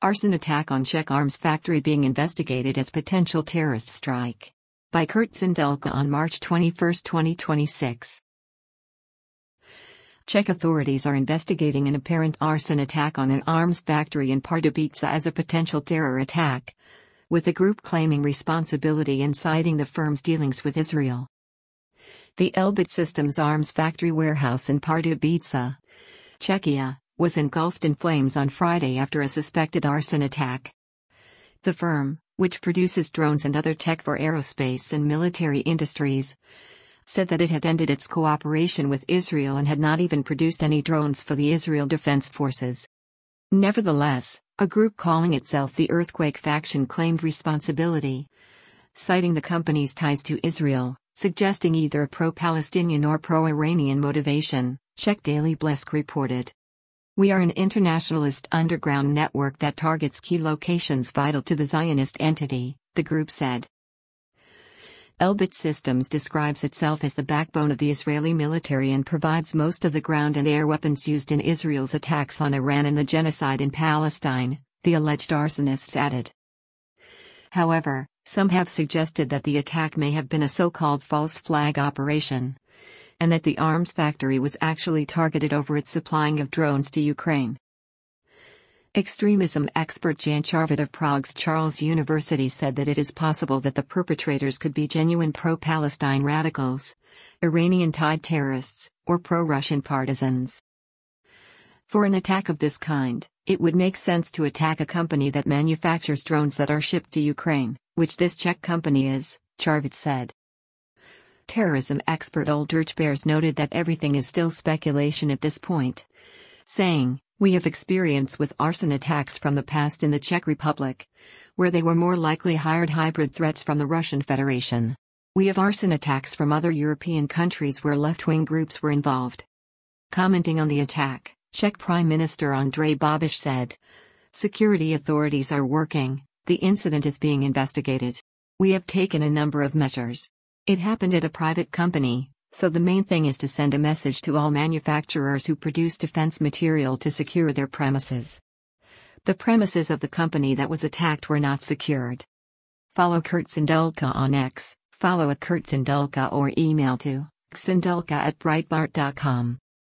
Arson attack on Czech arms factory being investigated as potential terrorist strike. By Kurt Sindelka on March 21, 2026. Czech authorities are investigating an apparent arson attack on an arms factory in Pardubice as a potential terror attack, with the group claiming responsibility and citing the firm's dealings with Israel. The Elbit Systems arms factory warehouse in Pardubice, Czechia, was engulfed in flames on Friday after a suspected arson attack. The firm, which produces drones and other tech for aerospace and military industries, said that it had ended its cooperation with Israel and had not even produced any drones for the Israel Defense Forces. Nevertheless, a group calling itself the Earthquake Faction claimed responsibility, citing the company's ties to Israel, suggesting either a pro-Palestinian or pro-Iranian motivation, Czech Daily Blesk reported. "We are an internationalist underground network that targets key locations vital to the Zionist entity," the group said. Elbit Systems describes itself as the backbone of the Israeli military and provides most of the ground and air weapons used in Israel's attacks on Iran and the genocide in Palestine, the alleged arsonists added. However, some have suggested that the attack may have been a so-called false flag operation, and that the arms factory was actually targeted over its supplying of drones to Ukraine. Extremism expert Jan Charvat of Prague's Charles University said that it is possible that the perpetrators could be genuine pro-Palestine radicals, Iranian-tied terrorists, or pro-Russian partisans. For an attack of this kind, it would make sense to attack a company that manufactures drones that are shipped to Ukraine, which this Czech company is, Charvat said. Terrorism expert Oldrich Bears noted that everything is still speculation at this point, saying, "We have experience with arson attacks from the past in the Czech Republic, where they were more likely hired hybrid threats from the Russian Federation. We have arson attacks from other European countries where left-wing groups were involved." Commenting on the attack, Czech Prime Minister Andrej Babiš said, "Security authorities are working, the incident is being investigated. We have taken a number of measures. It happened at a private company, so the main thing is to send a message to all manufacturers who produce defense material to secure their premises. The premises of the company that was attacked were not secured." Follow Kurt Sindelka on X, follow @KurtSindelka or email to sindelka@breitbart.com.